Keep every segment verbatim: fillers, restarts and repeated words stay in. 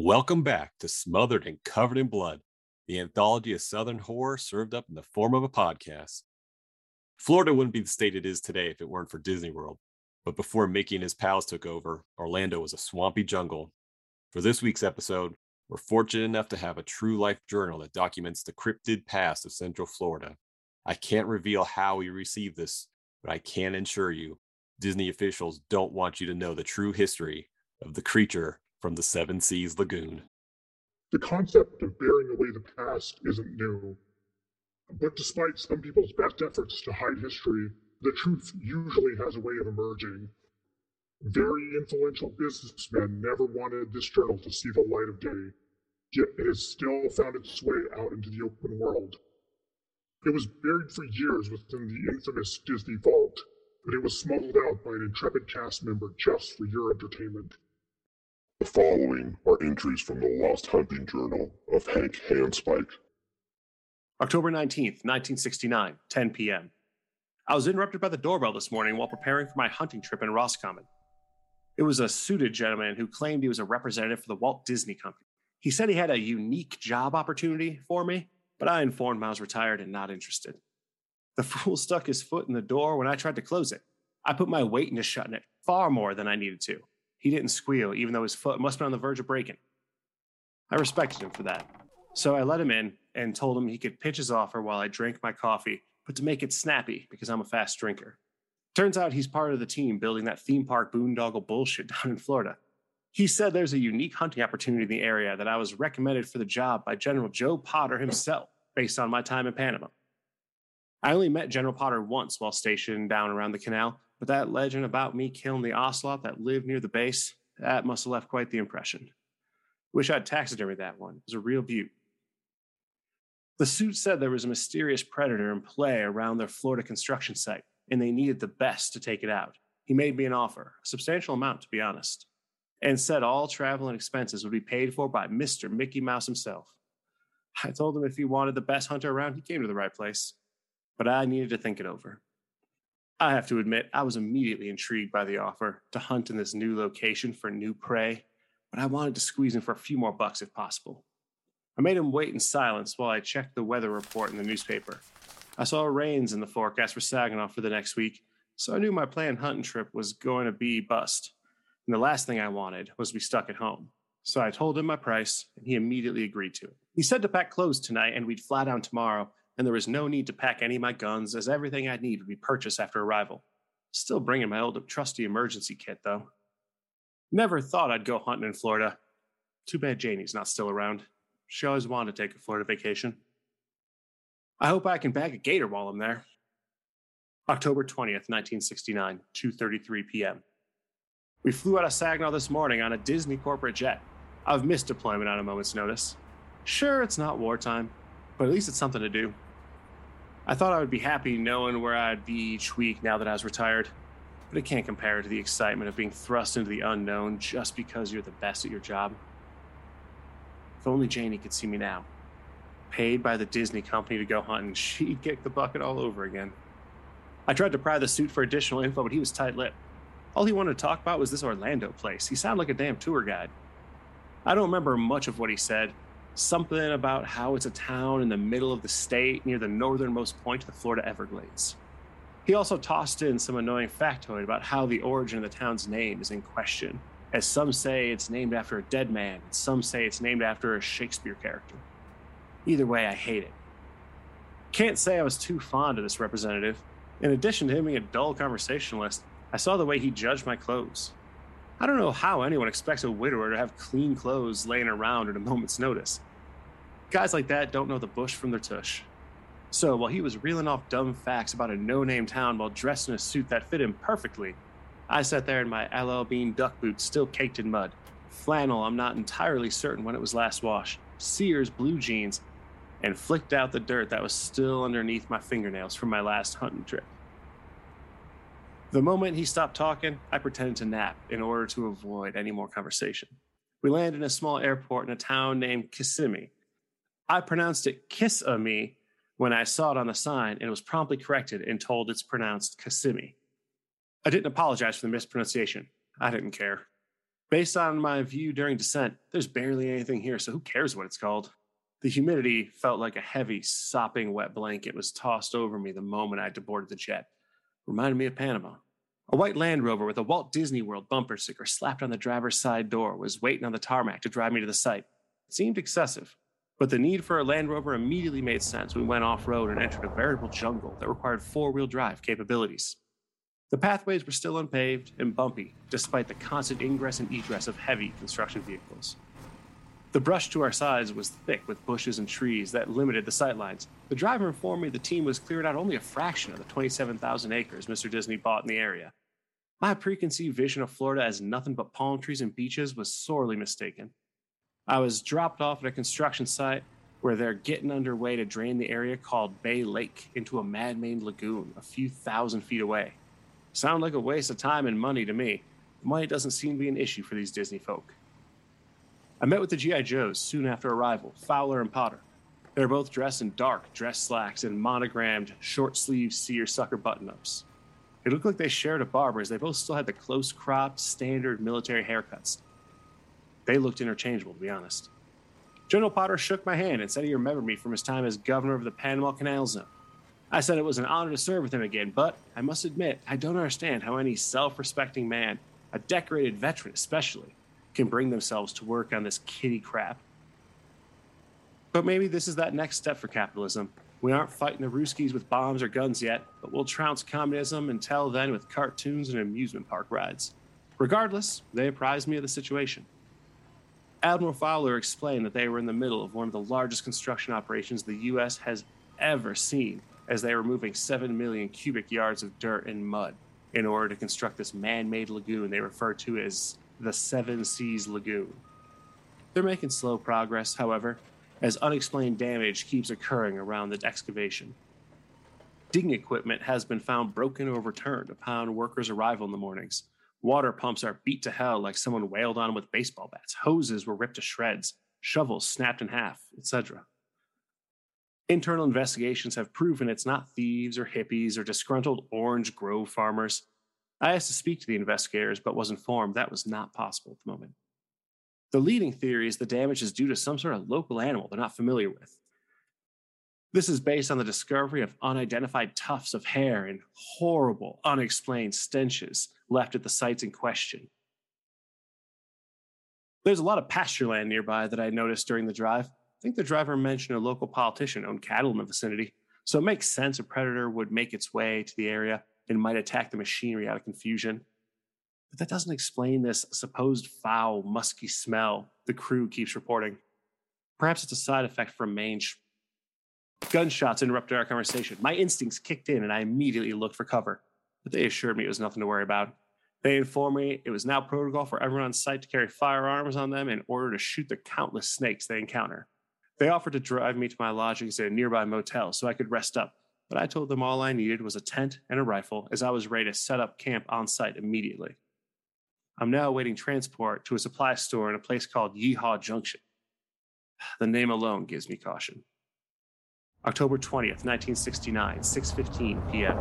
Welcome back to Smothered and Covered in Blood, the anthology of Southern horror served up in the form of a podcast. Florida wouldn't be the state it is today if it weren't for Disney World, but before Mickey and his pals took over, Orlando was a swampy jungle. For this week's episode, we're fortunate enough to have a true life journal that documents the cryptid past of Central Florida. I can't reveal how we received this, but I can assure you, Disney officials don't want you to know the true history of the creature from the Seven Seas Lagoon. The concept of bearing away the past isn't new. But despite some people's best efforts to hide history, the truth usually has a way of emerging. Very influential businessmen never wanted this journal to see the light of day, yet it has still found its way out into the open world. It was buried for years within the infamous Disney Vault, but it was smuggled out by an intrepid cast member just for your entertainment. The following are entries from the Lost Hunting Journal of Hank Handspike. October nineteenth, nineteen sixty-nine, ten p.m. I was interrupted by the doorbell this morning while preparing for my hunting trip in Roscommon. It was a suited gentleman who claimed he was a representative for the Walt Disney Company. He said he had a unique job opportunity for me, but I informed him I was retired and not interested. The fool stuck his foot in the door when I tried to close it. I put my weight into shutting it far more than I needed to. He didn't squeal, even though his foot must have been on the verge of breaking. I respected him for that. So I let him in and told him he could pitch his offer while I drank my coffee, but to make it snappy because I'm a fast drinker. Turns out he's part of the team building that theme park boondoggle bullshit down in Florida. He said there's a unique hunting opportunity in the area that I was recommended for the job by General Joe Potter himself, based on my time in Panama. I only met General Potter once while stationed down around the canal, but that legend about me killing the ocelot that lived near the base, that must have left quite the impression. Wish I'd taxidermied that one. It was a real beaut. The suit said there was a mysterious predator in play around their Florida construction site, and they needed the best to take it out. He made me an offer, a substantial amount to be honest, and said all travel and expenses would be paid for by Mister Mickey Mouse himself. I told him if he wanted the best hunter around, he came to the right place, but I needed to think it over. I have to admit, I was immediately intrigued by the offer to hunt in this new location for new prey, but I wanted to squeeze in for a few more bucks if possible. I made him wait in silence while I checked the weather report in the newspaper. I saw rains in the forecast for Saginaw for the next week, so I knew my planned hunting trip was going to be bust. And the last thing I wanted was to be stuck at home. So I told him my price, and he immediately agreed to it. He said to pack clothes tonight, and we'd fly down tomorrow, and there was no need to pack any of my guns, as everything I'd need would be purchased after arrival. Still bringing my old trusty emergency kit, though. Never thought I'd go hunting in Florida. Too bad Janie's not still around. She always wanted to take a Florida vacation. I hope I can bag a gator while I'm there. October twentieth, nineteen sixty-nine, two thirty-three p.m. We flew out of Saginaw this morning on a Disney corporate jet. I've missed deployment on a moment's notice. Sure, it's not wartime, but at least it's something to do. I thought I would be happy knowing where I'd be each week now that I was retired, but it can't compare to the excitement of being thrust into the unknown just because you're the best at your job. If only Janie could see me now. Paid by the Disney company to go hunting, she'd kick the bucket all over again. I tried to pry the suit for additional info, but he was tight-lipped. All he wanted to talk about was this Orlando place. He sounded like a damn tour guide. I don't remember much of what he said. Something about how it's a town in the middle of the state near the northernmost point of the Florida Everglades. He also tossed in some annoying factoid about how the origin of the town's name is in question, as some say it's named after a dead man, and some say it's named after a Shakespeare character. Either way, I hate it. Can't say I was too fond of this representative. In addition to him being a dull conversationalist, I saw the way he judged my clothes. I don't know how anyone expects a widower to have clean clothes laying around at a moment's notice. Guys like that don't know the bush from their tush. So while he was reeling off dumb facts about a no-name town while dressed in a suit that fit him perfectly, I sat there in my L L Bean duck boots still caked in mud, flannel I'm not entirely certain when it was last washed, Sears blue jeans, and flicked out the dirt that was still underneath my fingernails from my last hunting trip. The moment he stopped talking, I pretended to nap in order to avoid any more conversation. We landed in a small airport in a town named Kissimmee. I pronounced it Kiss-a-me when I saw it on the sign and was promptly corrected and told it's pronounced Kissimmee. I didn't apologize for the mispronunciation. I didn't care. Based on my view during descent, there's barely anything here, so who cares what it's called? The humidity felt like a heavy, sopping wet blanket was tossed over me the moment I boarded the jet. Reminded me of Panama. A white Land Rover with a Walt Disney World bumper sticker slapped on the driver's side door was waiting on the tarmac to drive me to the site. It seemed excessive, but the need for a Land Rover immediately made sense when we went off-road and entered a veritable jungle that required four-wheel drive capabilities. The pathways were still unpaved and bumpy, despite the constant ingress and egress of heavy construction vehicles. The brush to our sides was thick with bushes and trees that limited the sightlines. The driver informed me the team was clearing out only a fraction of the twenty-seven thousand acres Mister Disney bought in the area. My preconceived vision of Florida as nothing but palm trees and beaches was sorely mistaken. I was dropped off at a construction site where they're getting underway to drain the area called Bay Lake into a man-made lagoon a few thousand feet away. Sound like a waste of time and money to me. Money doesn't seem to be an issue for these Disney folk. I met with the G I. Joes soon after arrival, Fowler and Potter. They were both dressed in dark dress slacks and monogrammed short-sleeved seersucker button-ups. It looked like they shared a barber as they both still had the close-cropped, standard military haircuts. They looked interchangeable, to be honest. General Potter shook my hand and said he remembered me from his time as governor of the Panama Canal Zone. I said it was an honor to serve with him again, but I must admit, I don't understand how any self-respecting man, a decorated veteran especially, can bring themselves to work on this kiddie crap. But maybe this is that next step for capitalism. We aren't fighting the Ruskies with bombs or guns yet, but we'll trounce communism until then with cartoons and amusement park rides. Regardless, they apprised me of the situation. Admiral Fowler explained that they were in the middle of one of the largest construction operations the U S has ever seen, as they were moving seven million cubic yards of dirt and mud in order to construct this man-made lagoon they refer to as the Seven Seas Lagoon. They're making slow progress, however, as unexplained damage keeps occurring around the excavation. Digging equipment has been found broken or overturned upon workers' arrival in the mornings. Water pumps are beat to hell like someone wailed on them with baseball bats. Hoses were ripped to shreds, shovels snapped in half, et cetera. Internal investigations have proven it's not thieves or hippies or disgruntled Orange Grove farmers. I asked to speak to the investigators, but was informed that was not possible at the moment. The leading theory is the damage is due to some sort of local animal they're not familiar with. This is based on the discovery of unidentified tufts of hair and horrible, unexplained stenches left at the sites in question. There's a lot of pasture land nearby that I noticed during the drive. I think the driver mentioned a local politician owned cattle in the vicinity, so it makes sense a predator would make its way to the area and might attack the machinery out of confusion. But that doesn't explain this supposed foul, musky smell the crew keeps reporting. Perhaps it's a side effect from mange. Gunshots interrupted our conversation. My instincts kicked in and I immediately looked for cover, but they assured me it was nothing to worry about. They informed me it was now protocol for everyone on site to carry firearms on them in order to shoot the countless snakes they encounter. They offered to drive me to my lodgings at a nearby motel so I could rest up, but I told them all I needed was a tent and a rifle as I was ready to set up camp on site immediately. I'm now awaiting transport to a supply store in a place called Yeehaw Junction. The name alone gives me caution. October twentieth, nineteen sixty-nine, six fifteen p.m.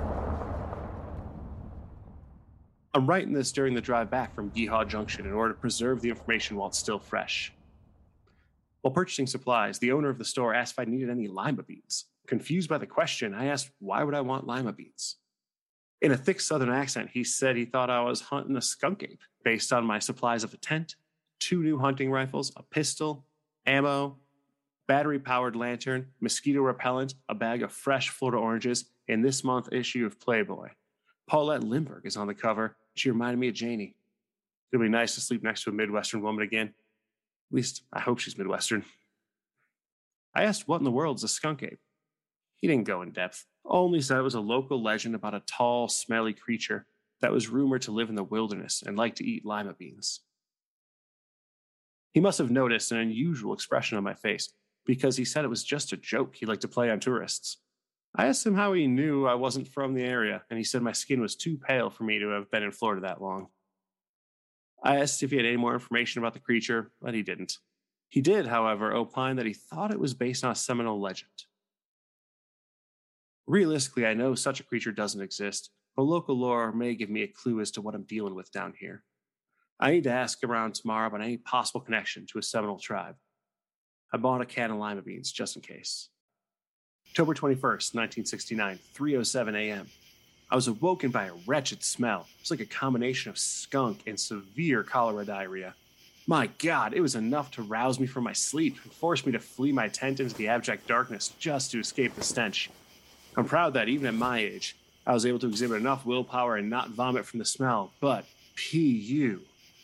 I'm writing this during the drive back from Yeehaw Junction in order to preserve the information while it's still fresh. While purchasing supplies, the owner of the store asked if I needed any lima beans. Confused by the question, I asked, why would I want lima beans? In a thick southern accent, he said he thought I was hunting a skunk ape based on my supplies of a tent, two new hunting rifles, a pistol, ammo, battery-powered lantern, mosquito repellent, a bag of fresh Florida oranges, and this month's issue of Playboy. Paulette Lindbergh is on the cover. She reminded me of Janie. It'll be nice to sleep next to a Midwestern woman again. At least, I hope she's Midwestern. I asked what in the world is a skunk ape. He didn't go in depth, only said it was a local legend about a tall, smelly creature that was rumored to live in the wilderness and like to eat lima beans. He must have noticed an unusual expression on my face because he said it was just a joke he liked to play on tourists. I asked him how he knew I wasn't from the area, and he said my skin was too pale for me to have been in Florida that long. I asked if he had any more information about the creature, but he didn't. He did, however, opine that he thought it was based on a Seminole legend. Realistically, I know such a creature doesn't exist, but local lore may give me a clue as to what I'm dealing with down here. I need to ask around tomorrow about any possible connection to a Seminole tribe. I bought a can of lima beans just in case. October twenty-first, nineteen sixty-nine, three oh seven a.m. I was awoken by a wretched smell. It was like a combination of skunk and severe cholera diarrhea. My God, it was enough to rouse me from my sleep and force me to flee my tent into the abject darkness just to escape the stench. I'm proud that even at my age, I was able to exhibit enough willpower and not vomit from the smell, but P U.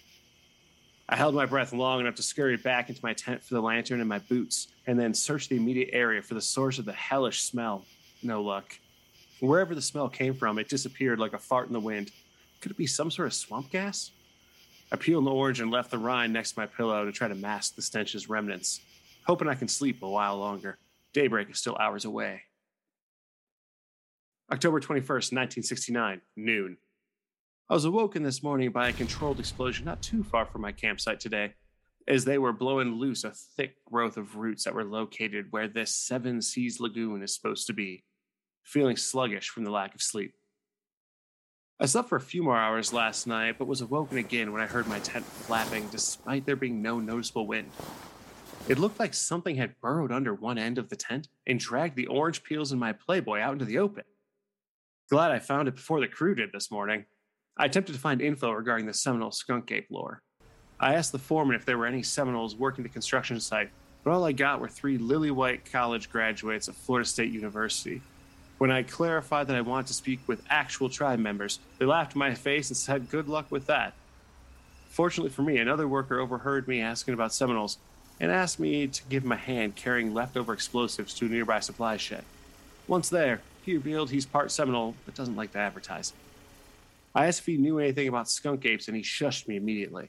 I held my breath long enough to scurry back into my tent for the lantern and my boots, and then searched the immediate area for the source of the hellish smell. No luck. Wherever the smell came from, it disappeared like a fart in the wind. Could it be some sort of swamp gas? I peeled an orange and left the rind next to my pillow to try to mask the stench's remnants, hoping I can sleep a while longer. Daybreak is still hours away. October twenty-first, nineteen sixty-nine, noon. I was awoken this morning by a controlled explosion not too far from my campsite today, as they were blowing loose a thick growth of roots that were located where this Seven Seas Lagoon is supposed to be, feeling sluggish from the lack of sleep. I slept for a few more hours last night, but was awoken again when I heard my tent flapping despite there being no noticeable wind. It looked like something had burrowed under one end of the tent and dragged the orange peels in my Playboy out into the open. Glad I found it before the crew did this morning. I attempted to find info regarding the Seminole skunk ape lore. I asked the foreman if there were any Seminoles working the construction site, but all I got were three lily-white college graduates of Florida State University. When I clarified that I wanted to speak with actual tribe members, they laughed in my face and said good luck with that. Fortunately for me, another worker overheard me asking about Seminoles and asked me to give him a hand carrying leftover explosives to a nearby supply shed. Once there, he revealed he's part Seminole but doesn't like to advertise. I asked if he knew anything about skunk apes, and he shushed me immediately.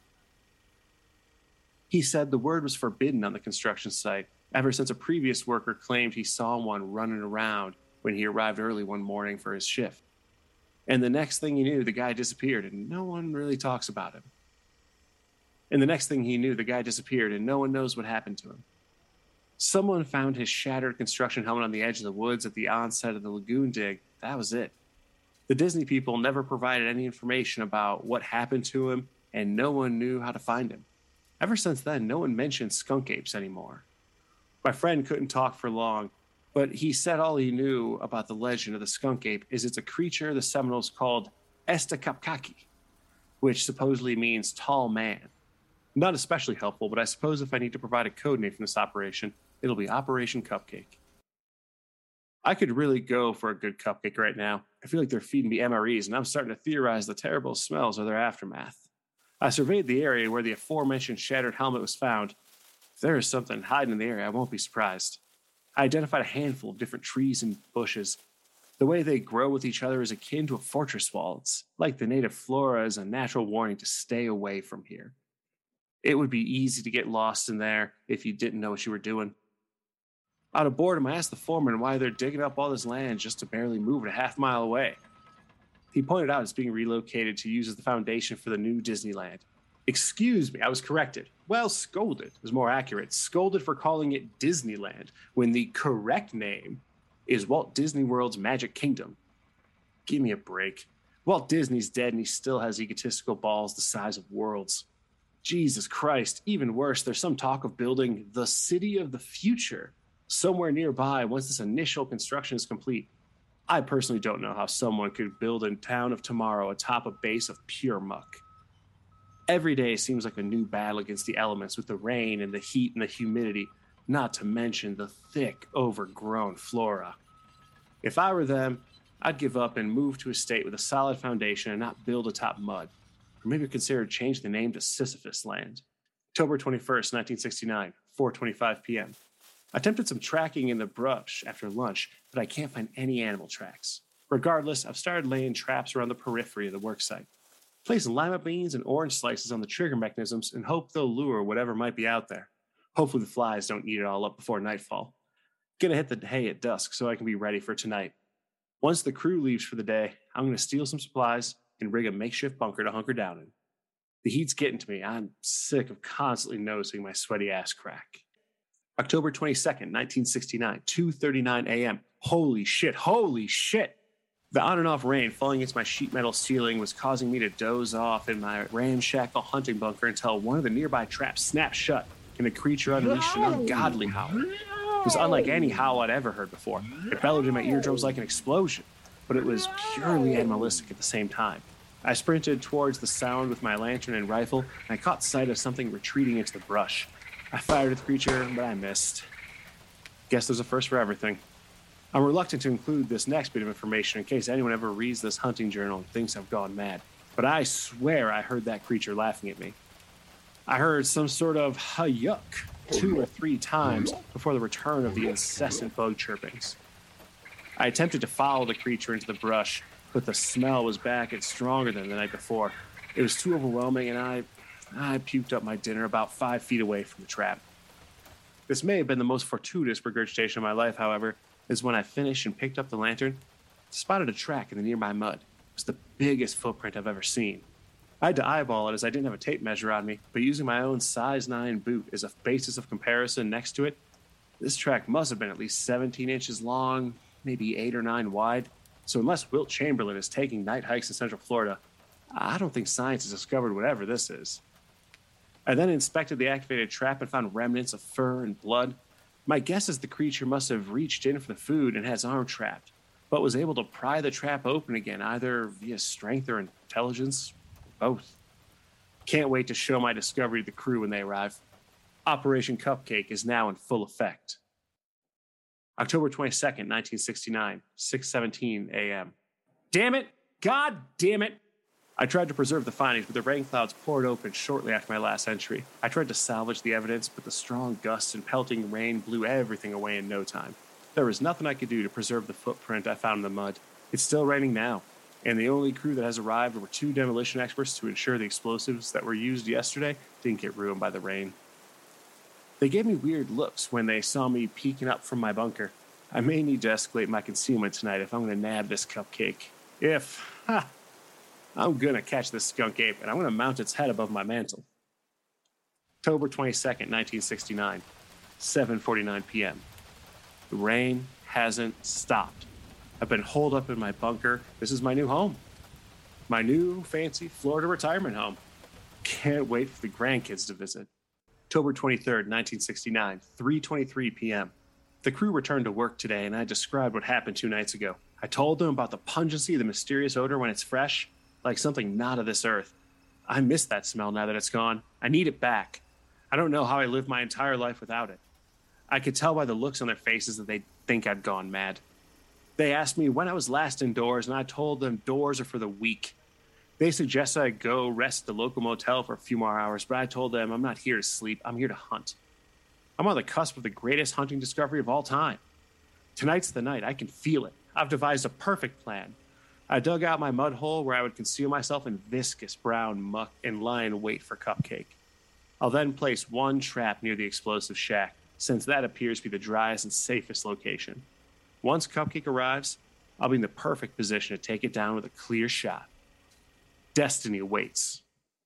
He said the word was forbidden on the construction site, ever since a previous worker claimed he saw one running around when he arrived early one morning for his shift. And the next thing he knew, the guy disappeared, and no one really talks about him. And the next thing he knew, the guy disappeared, and no one knows what happened to him. Someone found his shattered construction helmet on the edge of the woods at the onset of the lagoon dig. That was it. The Disney people never provided any information about what happened to him, and no one knew how to find him. Ever since then, no one mentioned skunk apes anymore. My friend couldn't talk for long, but he said all he knew about the legend of the skunk ape is it's a creature the Seminoles called Estacapkaki, which supposedly means tall man. Not especially helpful, but I suppose if I need to provide a code name for this operation, it'll be Operation Cupcake. I could really go for a good cupcake right now. I feel like they're feeding me M R Es, and I'm starting to theorize the terrible smells of their aftermath. I surveyed the area where the aforementioned shattered helmet was found. If there is something hiding in the area, I won't be surprised. I identified a handful of different trees and bushes. The way they grow with each other is akin to a fortress wall. It's like the native flora is a natural warning to stay away from here. It would be easy to get lost in there if you didn't know what you were doing. Out of boredom, I asked the foreman why they're digging up all this land just to barely move it a half mile away. He pointed out it's being relocated to use as the foundation for the new Disneyland. Excuse me, I was corrected. Well, scolded is more accurate. Scolded for calling it Disneyland, when the correct name is Walt Disney World's Magic Kingdom. Give me a break. Walt Disney's dead and he still has egotistical balls the size of worlds. Jesus Christ, even worse, there's some talk of building the City of the Future somewhere nearby once this initial construction is complete. I personally don't know how someone could build a town of tomorrow atop a base of pure muck. Every day seems like a new battle against the elements with the rain and the heat and the humidity, not to mention the thick, overgrown flora. If I were them, I'd give up and move to a state with a solid foundation and not build atop mud. Or maybe consider changing the name to Sisyphus Land. October twenty-first, nineteen sixty-nine, four twenty-five p.m. I attempted some tracking in the brush after lunch, but I can't find any animal tracks. Regardless, I've started laying traps around the periphery of the worksite. Placing lima beans and orange slices on the trigger mechanisms and hope they'll lure whatever might be out there. Hopefully the flies don't eat it all up before nightfall. Gonna hit the hay at dusk so I can be ready for tonight. Once the crew leaves for the day, I'm gonna steal some supplies and rig a makeshift bunker to hunker down in. The heat's getting to me. I'm sick of constantly noticing my sweaty ass crack. October twenty-second, nineteen sixty-nine, two thirty-nine a.m. Holy shit, holy shit! The on and off rain falling into my sheet metal ceiling was causing me to doze off in my ramshackle hunting bunker until one of the nearby traps snapped shut and the creature unleashed an ungodly howl. It was unlike any howl I'd ever heard before. It bellowed in my eardrums like an explosion, but it was purely animalistic at the same time. I sprinted towards the sound with my lantern and rifle, and I caught sight of something retreating into the brush. I fired at the creature, but I missed. Guess there's a first for everything. I'm reluctant to include this next bit of information in case anyone ever reads this hunting journal and thinks I've gone mad, but I swear I heard that creature laughing at me. I heard some sort of ha-yuck two or three times before the return of the incessant bug chirpings. I attempted to follow the creature into the brush, but the smell was back and stronger than the night before. It was too overwhelming, and I, I puked up my dinner about five feet away from the trap. This may have been the most fortuitous regurgitation of my life, however, is when I finished and picked up the lantern, spotted a track in the nearby mud. It was the biggest footprint I've ever seen. I had to eyeball it as I didn't have a tape measure on me, but using my own size nine boot as a basis of comparison next to it, this track must have been at least seventeen inches long, maybe eight or nine wide. So unless Wilt Chamberlain is taking night hikes in Central Florida, I don't think science has discovered whatever this is. I then inspected the activated trap and found remnants of fur and blood. My guess is the creature must have reached in for the food and had its arm trapped, but was able to pry the trap open again, either via strength or intelligence, or both. Can't wait to show my discovery to the crew when they arrive. Operation Cupcake is now in full effect. October twenty-second, nineteen sixty-nine, six seventeen a.m. Damn it! God damn it! I tried to preserve the findings, but the rain clouds poured open shortly after my last entry. I tried to salvage the evidence, but the strong gusts and pelting rain blew everything away in no time. There was nothing I could do to preserve the footprint I found in the mud. It's still raining now, and the only crew that has arrived were two demolition experts to ensure the explosives that were used yesterday didn't get ruined by the rain. They gave me weird looks when they saw me peeking up from my bunker. I may need to escalate my concealment tonight if I'm going to nab this cupcake. If, ha! I'm going to catch this skunk ape, and I'm going to mount its head above my mantle. October twenty-second, nineteen sixty-nine, seven forty-nine p.m. The rain hasn't stopped. I've been holed up in my bunker. This is my new home. My new, fancy Florida retirement home. Can't wait for the grandkids to visit. October twenty-third, nineteen sixty-nine, three twenty-three p.m. The crew returned to work today, and I described what happened two nights ago. I told them about the pungency of the mysterious odor when it's fresh, like something not of this earth. I miss that smell now that it's gone. I need it back. I don't know how I lived my entire life without it. I could tell by the looks on their faces that they think I'd gone mad. They asked me when I was last indoors, and I told them doors are for the weak. They suggested I go rest at the local motel for a few more hours, but I told them I'm not here to sleep. I'm here to hunt. I'm on the cusp of the greatest hunting discovery of all time. Tonight's the night. I can feel it. I've devised a perfect plan. I dug out my mud hole where I would conceal myself in viscous brown muck and lie in wait for Cupcake. I'll then place one trap near the explosive shack, since that appears to be the driest and safest location. Once Cupcake arrives, I'll be in the perfect position to take it down with a clear shot. Destiny awaits.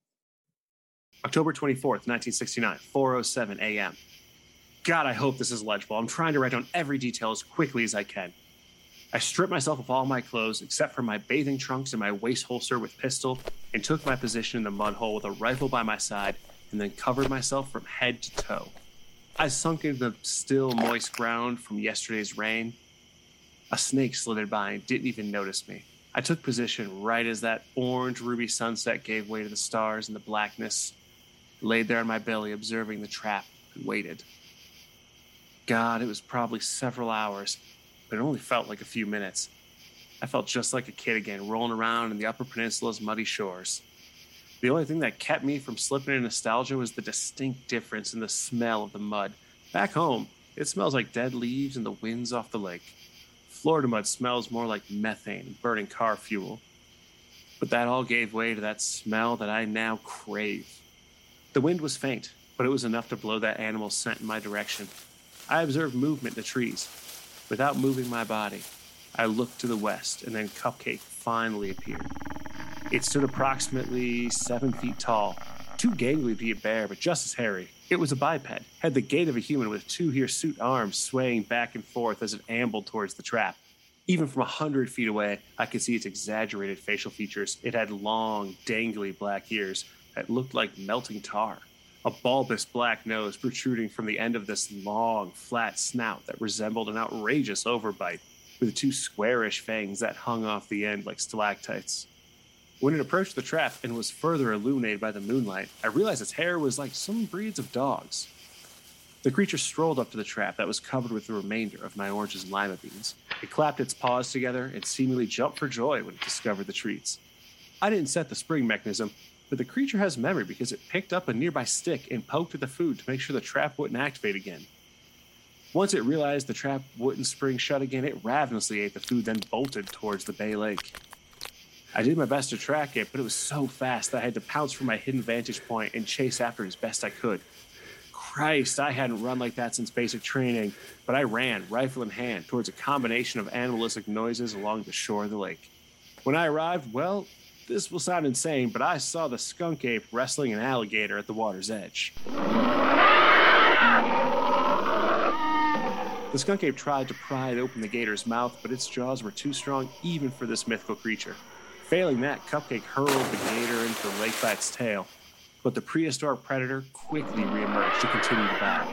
October twenty-fourth, nineteen sixty-nine, four oh seven a.m. God, I hope this is legible. I'm trying to write down every detail as quickly as I can. I stripped myself of all my clothes except for my bathing trunks and my waist holster with pistol, and took my position in the mud hole with a rifle by my side, and then covered myself from head to toe. I sunk into the still moist ground from yesterday's rain. A snake slithered by and didn't even notice me. I took position right as that orange ruby sunset gave way to the stars and the blackness. Laid there on my belly, observing the trap, and waited. God, it was probably several hours, but it only felt like a few minutes. I felt just like a kid again, rolling around in the Upper Peninsula's muddy shores. The only thing that kept me from slipping into nostalgia was the distinct difference in the smell of the mud. Back home, it smells like dead leaves and the winds off the lake. Florida mud smells more like methane and burning car fuel. But that all gave way to that smell that I now crave. The wind was faint, but it was enough to blow that animal's scent in my direction. I observed movement in the trees. Without moving my body, I looked to the west, and then Cupcake finally appeared. It stood approximately seven feet tall, too gangly to be a bear, but just as hairy. It was a biped, had the gait of a human with two hirsute arms swaying back and forth as it ambled towards the trap. Even from a hundred feet away, I could see its exaggerated facial features. It had long, dangly black ears that looked like melting tar, a bulbous black nose protruding from the end of this long, flat snout that resembled an outrageous overbite, with two squarish fangs that hung off the end like stalactites. When it approached the trap and was further illuminated by the moonlight, I realized its hair was like some breeds of dogs. The creature strolled up to the trap that was covered with the remainder of my orange's lima beans. It clapped its paws together and seemingly jumped for joy when it discovered the treats. I didn't set the spring mechanism, but the creature has memory because it picked up a nearby stick and poked at the food to make sure the trap wouldn't activate again. Once it realized the trap wouldn't spring shut again, it ravenously ate the food, then bolted towards the Bay Lake. I did my best to track it, but it was so fast that I had to pounce from my hidden vantage point and chase after it as best I could. Christ, I hadn't run like that since basic training, but I ran, rifle in hand, towards a combination of animalistic noises along the shore of the lake. When I arrived, well, this will sound insane, but I saw the skunk ape wrestling an alligator at the water's edge. The skunk ape tried to pry open the gator's mouth, but its jaws were too strong even for this mythical creature. Failing that, Cupcake hurled the gator into the lake by its tail, but the prehistoric predator quickly reemerged to continue the battle.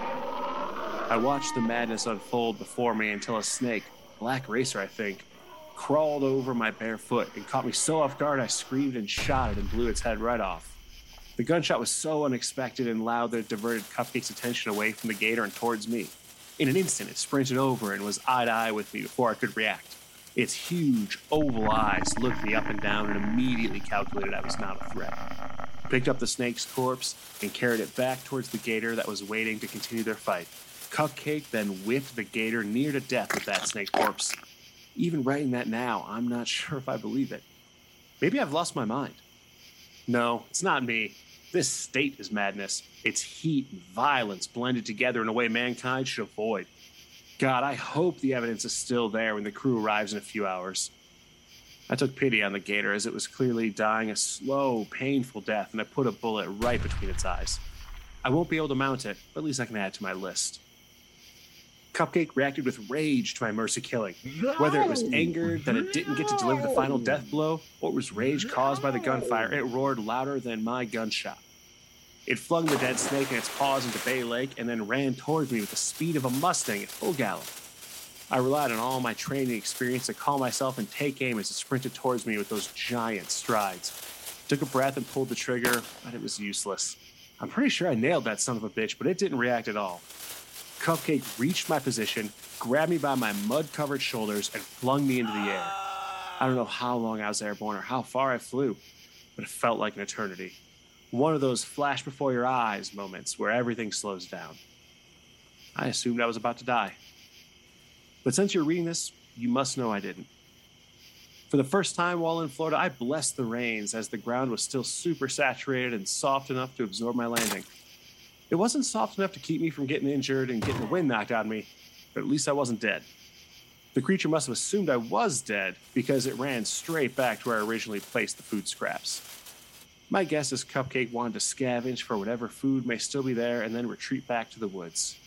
I watched the madness unfold before me until a snake, Black Racer I think, crawled over my bare foot and caught me so off guard I screamed and shot it and blew its head right off. The gunshot was so unexpected and loud that it diverted Cupcake's attention away from the gator and towards me. In an instant, it sprinted over and was eye to eye with me before I could react. Its huge, oval eyes looked me up and down and immediately calculated I was not a threat. Picked up the snake's corpse and carried it back towards the gator that was waiting to continue their fight. Cupcake then whipped the gator near to death with that snake corpse. Even writing that now, I'm not sure if I believe it. Maybe I've lost my mind. No, it's not me. This state is madness. It's heat and violence blended together in a way mankind should avoid. God, I hope the evidence is still there when the crew arrives in a few hours. I took pity on the gator as it was clearly dying a slow, painful death, and I put a bullet right between its eyes. I won't be able to mount it, but at least I can add to my list. Cupcake reacted with rage to my mercy killing. Whether it was angered that it didn't get to deliver the final death blow, or it was rage caused by the gunfire, it roared louder than my gunshot. It flung the dead snake and its paws into Bay Lake and then ran towards me with the speed of a Mustang at full gallop. I relied on all my training experience to calm myself and take aim as it sprinted towards me with those giant strides. Took a breath and pulled the trigger, but it was useless. I'm pretty sure I nailed that son of a bitch, but it didn't react at all. Cupcake reached my position, grabbed me by my mud-covered shoulders, and flung me into the air. I don't know how long I was airborne or how far I flew, but it felt like an eternity. One of those flash before your eyes moments where everything slows down. I assumed I was about to die. But since you're reading this, you must know I didn't. For the first time while in Florida, I blessed the rains as the ground was still super saturated and soft enough to absorb my landing. It wasn't soft enough to keep me from getting injured and getting the wind knocked out of me, but at least I wasn't dead. The creature must have assumed I was dead because it ran straight back to where I originally placed the food scraps. My guess is Cupcake wanted to scavenge for whatever food may still be there and then retreat back to the woods.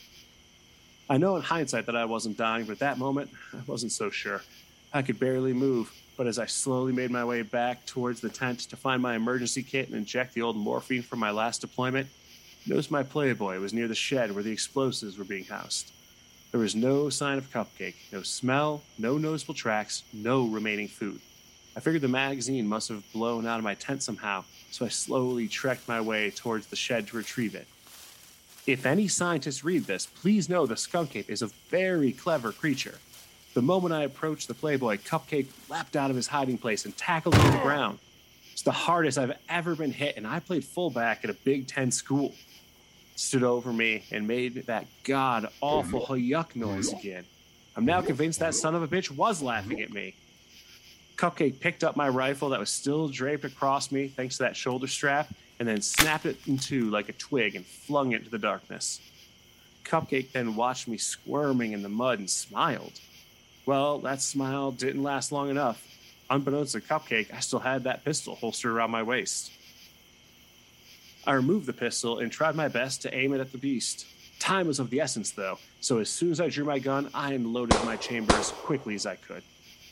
I know in hindsight that I wasn't dying, but at that moment, I wasn't so sure. I could barely move, but as I slowly made my way back towards the tent to find my emergency kit and inject the old morphine from my last deployment, I noticed my Playboy was near the shed where the explosives were being housed. There was no sign of Cupcake, no smell, no noticeable tracks, no remaining food. I figured the magazine must have blown out of my tent somehow, so I slowly trekked my way towards the shed to retrieve it. If any scientists read this, please know the skunk ape is a very clever creature. The moment I approached the Playboy, Cupcake leapt out of his hiding place and tackled me to the ground. It's the hardest I've ever been hit, and I played fullback at a Big Ten school. It stood over me and made that god-awful yuck noise again. I'm now convinced that son of a bitch was laughing at me. Cupcake picked up my rifle that was still draped across me thanks to that shoulder strap, and then snapped it in two like a twig and flung it into the darkness. Cupcake then watched me squirming in the mud and smiled. Well, that smile didn't last long enough. Unbeknownst to Cupcake, I still had that pistol holstered around my waist. I removed the pistol and tried my best to aim it at the beast. Time was of the essence, though, so as soon as I drew my gun, I unloaded my chamber as quickly as I could.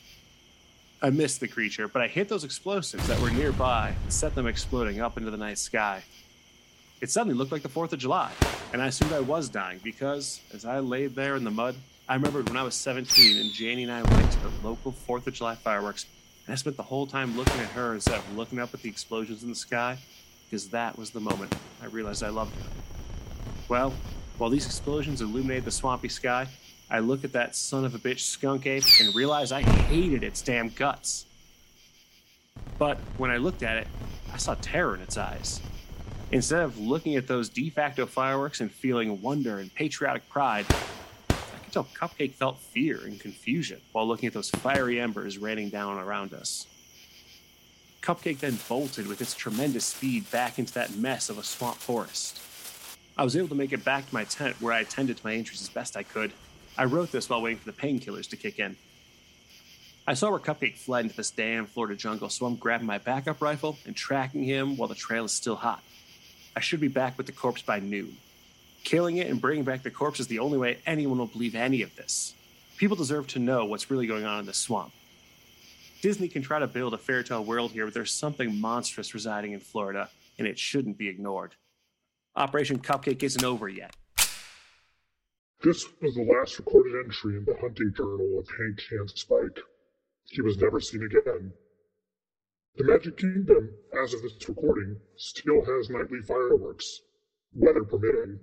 I missed the creature, but I hit those explosives that were nearby and set them exploding up into the night sky. It suddenly looked like the fourth of July, and I assumed I was dying because, as I laid there in the mud, I remembered when I was seventeen and Janie and I went to the local fourth of July fireworks, and I spent the whole time looking at her instead of looking up at the explosions in the sky, because that was the moment I realized I loved her. Well, while these explosions illuminated the swampy sky, I looked at that son of a bitch skunk ape and realized I hated its damn guts. But when I looked at it, I saw terror in its eyes. Instead of looking at those de facto fireworks and feeling wonder and patriotic pride, I could tell Cupcake felt fear and confusion while looking at those fiery embers raining down around us. Cupcake then bolted with its tremendous speed back into that mess of a swamp forest. I was able to make it back to my tent where I attended to my injuries as best I could. I wrote this while waiting for the painkillers to kick in. I saw where Cupcake fled into this damn Florida jungle, so I'm grabbing my backup rifle and tracking him while the trail is still hot. I should be back with the corpse by noon. Killing it and bringing back the corpse is the only way anyone will believe any of this. People deserve to know what's really going on in this swamp. Disney can try to build a fairy tale world here, but there's something monstrous residing in Florida, and it shouldn't be ignored. Operation Cupcake isn't over yet. This was the last recorded entry in the hunting journal of Hank Handspike. He was never seen again. The Magic Kingdom, as of this recording, still has nightly fireworks, weather permitting.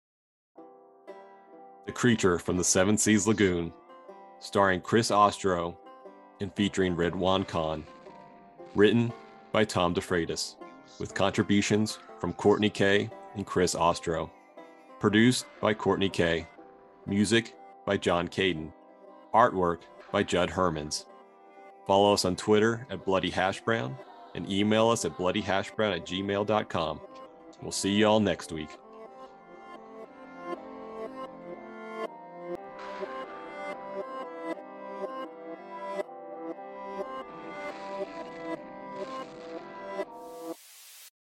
The Creature from the Seven Seas Lagoon, starring Chris Ostro and featuring Redwan Khan. Written by Tom DeFreitas, with contributions from Courtney Kay and Chris Ostro. Produced by Courtney Kay. Music by John Caden. Artwork by Judd Hermans. Follow us on Twitter at Bloody Hashbrown and email us at bloodyhashbrown at gmail dot com. We'll see you all next week.